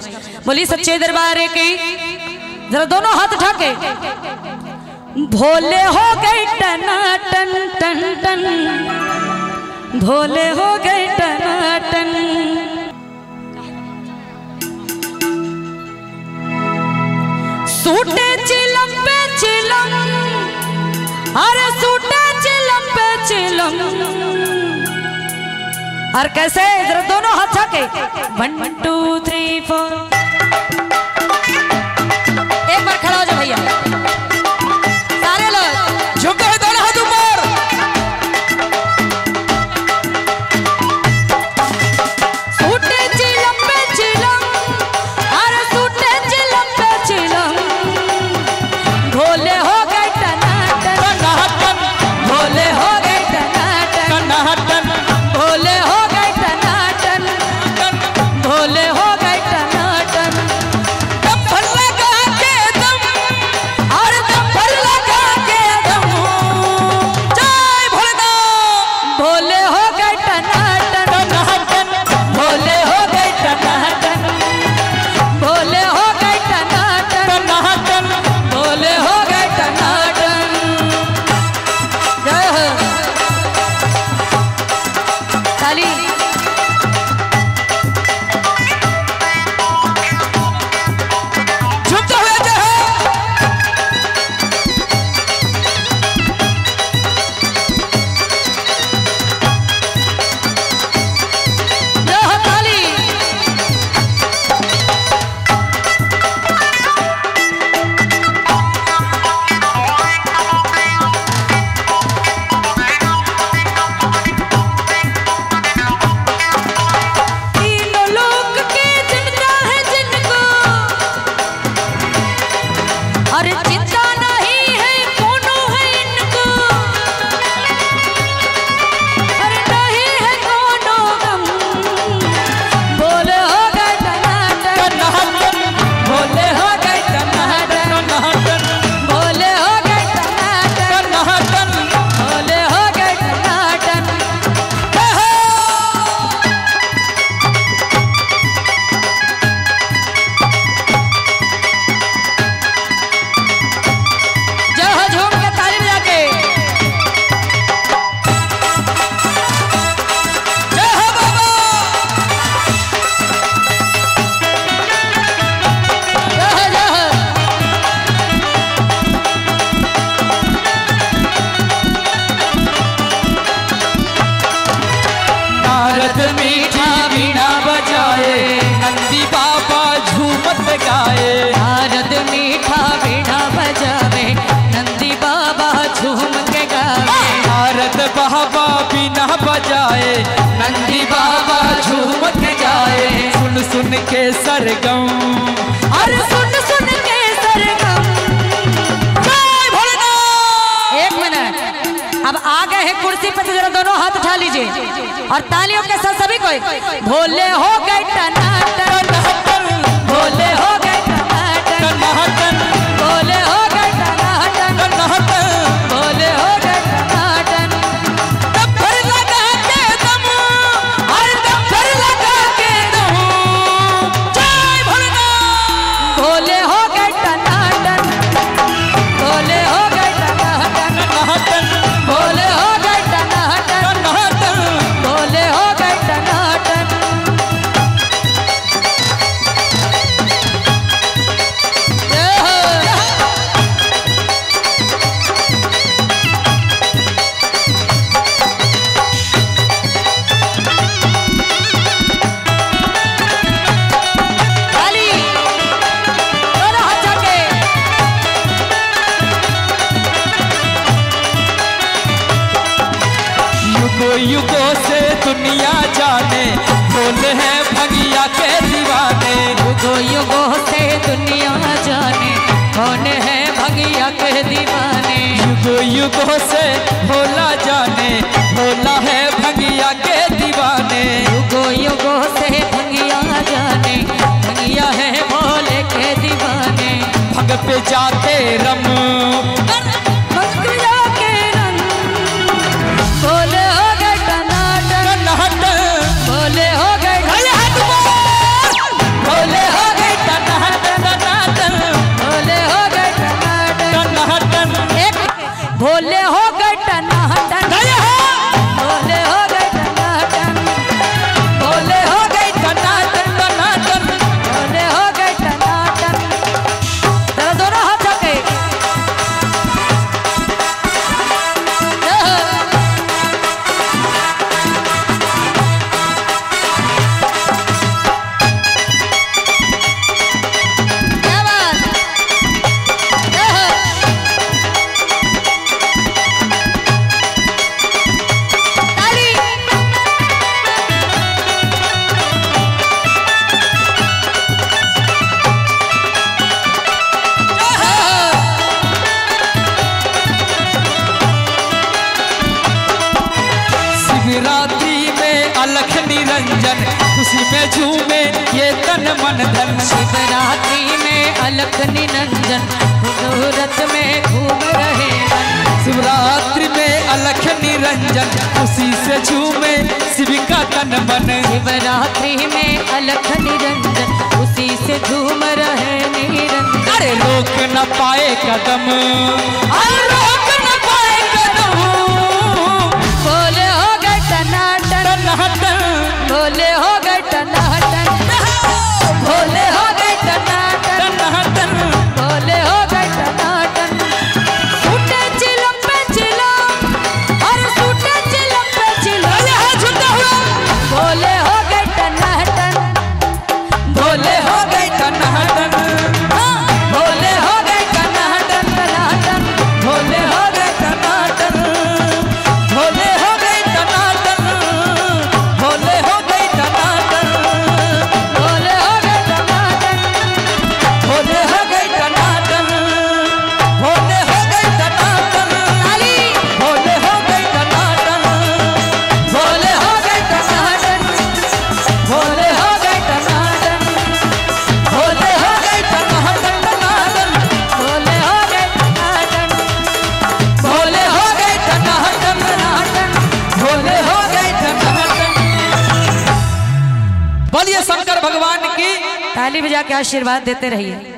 बोली सच्चे दरबार की, जरा दोनों हाथ उठा के। भोले हो गए टना टन टन टन, भोले हो गए टना टन। सूटे चिलम पे चिलम, अरे सूटे चिलम पे चिलम। और कैसे, जरा दोनों हाथ उठा के। 1 2 3 4। एक बार खड़ा हो जाओ भैया, सारे लोग झुक गए, दोनों हाथ ऊपर। सूटे चिलम पे चिलम, अरे सूटे चिलम पे चिलम। भोले हो गए टनाटन, भोले हो गए टनाटन, भोले हो गए टनाटन, भोले हो गए टनाटन। दम लगा के दम, और दम भर लगा के दम, जय भोलेनाथ। भोले हो गए टनाटन, भोले हो गए टनाटन, भोले हो गए टनाटन, भोले हो गए टनाटन। जय हो। ताली। झुकते हुए जय हो। जय हो ताली। तीनों लोक के जिनका है जिनको, और चिंता नहीं है कोनो है इनको, और नहीं है कोनो गम। भोले हो गए टनाटन, भोले हो गए टनाटन, भोले हो गए टनाटन, भोले हो गए टनाटन। जय हो, झूम के ताली बजा के। जय हो बाबा। जय हो, जय हो। नारद मीठा वीणा बजाए, नंदी बाबा झूमत गाए। नारद मीठा वीणा बजावे, नंदी बाबा झूम के गावे। नारद बाबा बीना बजाए, नंदी बाबा झूमत जाए। सुन सुन के सरगम, और सुन सुन के सरगम। जय भोलेनाथ। 1 मिनट, अब आ गए हैं कुर्सी पे, तो जरा दोनों हाथ उठा लीजिए और तालियों के साथ सभी कोई। भोले हो गए टनाटन, भोले हो गए टनाटन, भोले हो गए टनाटन, भोले हो गए टनाटन। डब्बर लगा के दम, और डब्बर लगा के दम, जय भोलेनाथ। भोले हो गए टनाटन, भोले हो गए टनाटन, भोले हो गए टनाटन, भोले हो गए टनाटन। जय हो। ताली। दोनों हाथ उठा के। युगों युगों से दुनिया जाने, भोले हैं भगिया के दीवाने। युगों युगों से दुनिया जाने, कौन है भगिया के दीवाने। युगों युगों से भोला जाने, भोला है भगिया के दीवाने। युगों युगों से भगिया जाने, भगिया है भोले के दीवाने। भग पे जाते रम, भगिया के रंग। भोले हो गए टनाटन, भोले हो गए, भोले हो गए खुशी में झूमे ये तन मन धन। शिवरात्रि में अलख निरंजन मुहूर्त में घूम रहे मन। शिवरात्रि में अलख निरंजन खुशी से झूमे शिव का तन मन। शिवरात्रि में अलख निरंजन खुशी से झूम रहे निरंजन। अरे रोक न पाए कदम, अरे रोक न पाए कदम। बोले हो गए टनाटन, टनाटन, बोले हो गए टनाटन, बोले हो गए टनाटन, टनाटन, बोले हो गए टनाटन। सूटे चिलम पे चिलम, और सूटे चिलम पे चिलम, झुका हुआ। बोले हो गए टनाटन, भोले हो गए टनाटन, बोले हो गए टनाटन टनाटन, भोले हो गए टनाटन, भोले हो गए टनाटन, भोले हो गए टनाटन, बोले हो गए टनाटन, भोले हो गए टनाटन, भोले हो गए टनाटन, ताली, भोले हो गए टनाटन, भोले हो गए टनाटन, बोले हो गए टनाटन, भोले हो गए टनाटन, टनाटन, बोले हो गए टनाटन, भोले हो गए टनाटन, टनाटन। भोले हो गए टनाटन। बोलिए शंकर भगवान की। ताली बजा के आशीर्वाद देते रहिए।